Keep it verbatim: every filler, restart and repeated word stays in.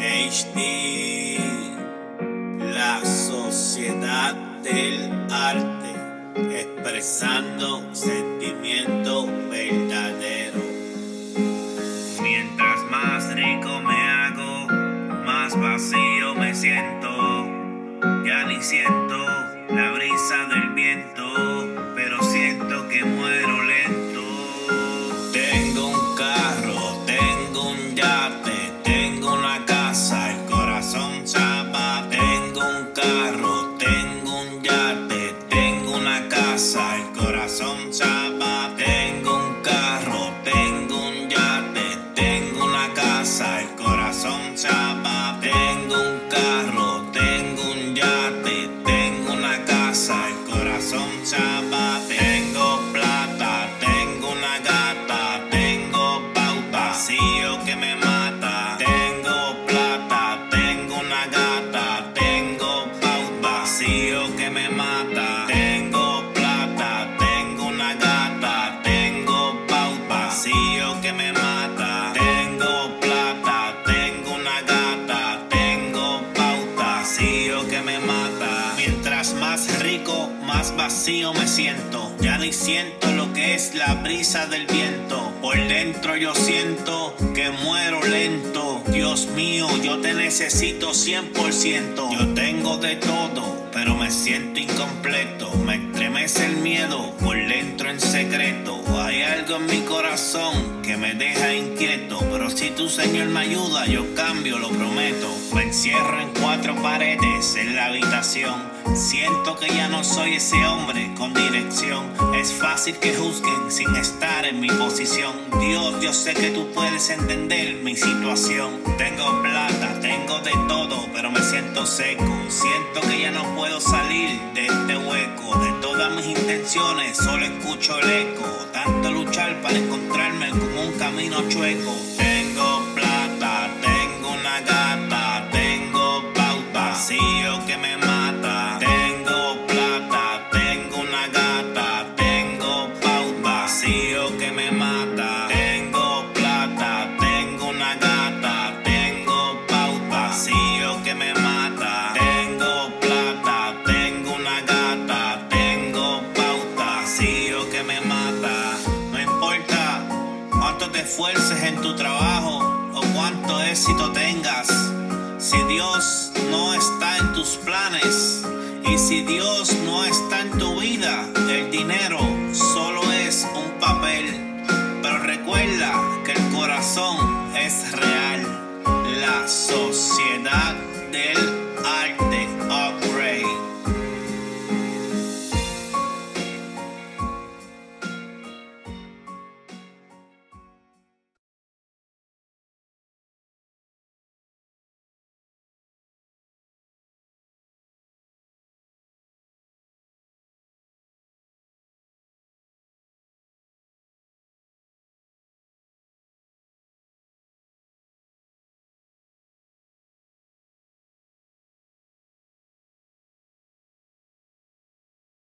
H D, la sociedad del arte, expresando sentimiento verdadero. Mientras más rico me hago, más vacío me siento. Ya ni siento la brisa del viento, pero siento que muero lento. Tengo un carro, tengo un yate, tengo una casa, el corazón chapa. Tengo un carro, tengo un yate, tengo una casa, el corazón chapa. Tengo un carro, tengo un yate, tengo una casa, el corazón chapa. Tengo un carro, tengo un yate, tengo una casa, el corazón chapa. Tengo plata, tengo una gata, tengo pauta, vacío que me mata. Tengo plata, tengo una gata, tengo pauta, vacío que me mata. Tengo plata, tengo una gata, tengo pauta, vacío que me mata. Tengo plata, tengo una gata, tengo pauta, vacío que me mata. Mientras más rico, más vacío me siento. Ya ni siento lo que es la brisa del viento. Por dentro yo siento que muero lento. Dios mío, yo te necesito cien por ciento. Yo tengo de todo, pero me siento incompleto. Me estremece el miedo por dentro en secreto. Hay algo en mi corazón que me deja inquieto, pero si tu Señor me ayuda, yo cambio, lo prometo. Me encierro en cuatro paredes en la habitación. Siento que ya no soy ese hombre con dirección. Es fácil que juzguen sin estar en mi posición. Dios, yo sé que tú puedes entender mi situación. Tengo plata, tengo de todo, pero me siento seco. Siento que ya no puedo salir de este hueco. De todas mis intenciones solo escucho el eco. Tanto luchar para encontrarme como un camino chueco. Tengo plata, tengo una gata, tengo pauta, vacío que me mata. Tengo plata, tengo una gata, tengo pauta, vacío que me mata. Tengo plata, tengo una gata, tengo pauta, vacío que me mata. Tengo plata, tengo una gata, tengo pauta, vacío que me mata. No importa cuánto te esfuerces en tu trabajo o cuánto éxito tengas, si Dios no está en tus planes y si Dios no está en tu vida, el dinero solo es un papel. Pero recuerda que el corazón es real. La sociedad